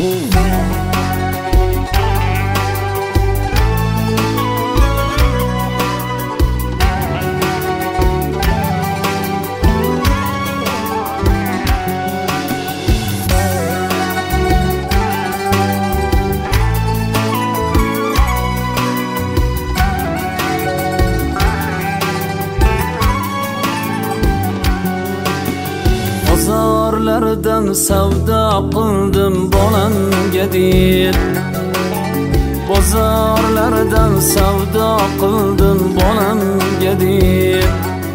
Bozorlardan savdo qildim bolamga deb, bozorlardan savdo qildim bolamga deb,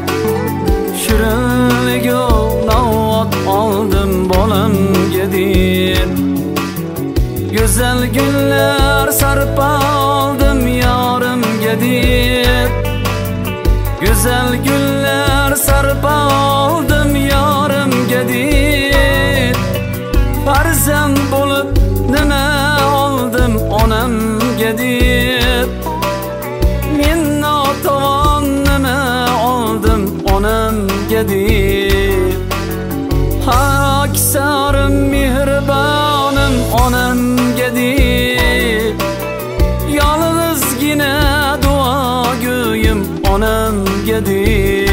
shirinligu navot oldim bolamga deb, go'zal gullar sarpa oldim yorimga deb, go'zal gullar sarpa oldim yorimga deb, farzand bo'lib nima oldim onamga deb, men notavon nima oldim onamga deb, aksarim mehribonim onamga deb, yolg'izgina duogo'yim onamga deb.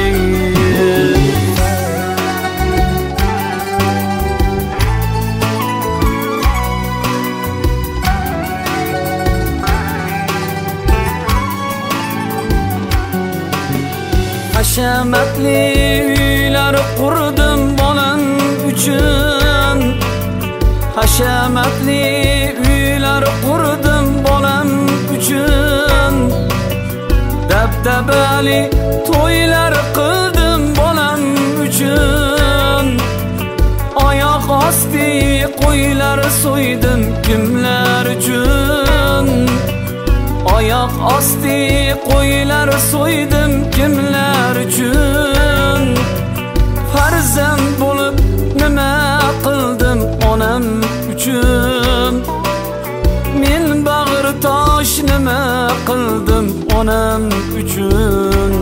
Hashamatli uylar qurdim bolam uchun, hashamatli uylar qurdim bolam uchun, dabdabali to'ylar qildim bolam uchun, oyoq osti qo'ylar so'ydim kimlar uchun, oyoq osti qo'ylar so'ydim kimlar uchun, farzand bo'lib nima qildim onam uchun, men bag'ir tosh nima qildim onam uchun,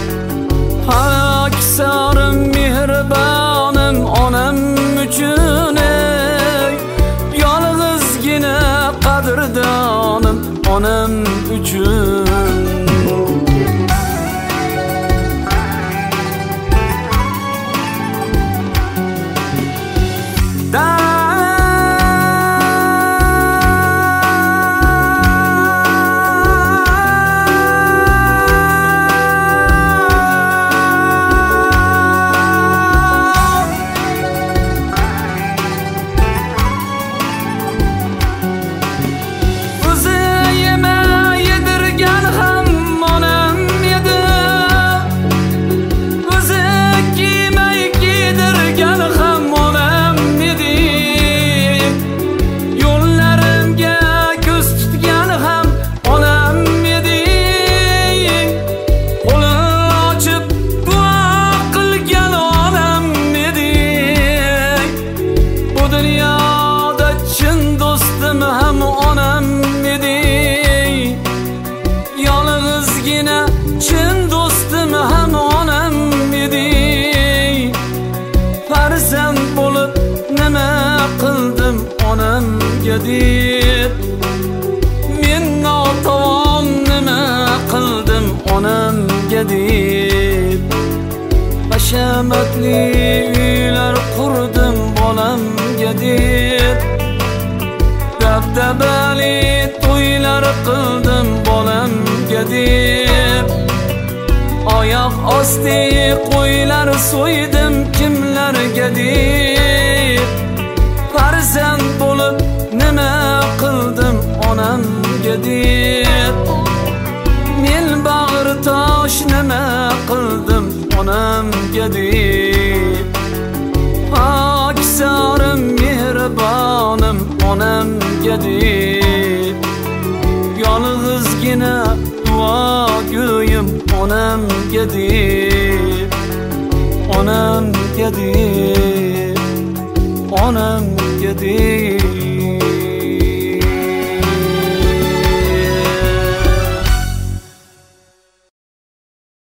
aksarim mehribonim onam uchun, yolg'izgina qadrdonim onam uchun. Chin do'stim ham onam edi, farzand bo'lib nima qildim onamga deb, men notavon nima qildim onamga deb, hashamatli uylar qurdim bolamga deb, dabdabali to'ylar qildim bolamga deb, oyoq osti qo'ylar so'ydim kimlarga deb, farzand bo'lib nima qildim onamga deb, men bag'ir tosh nima qildim onamga deb, aksarim mehribonim onamga deb, yolg'izgina duogo'yim onamga deb, onamga deb, onamga deb.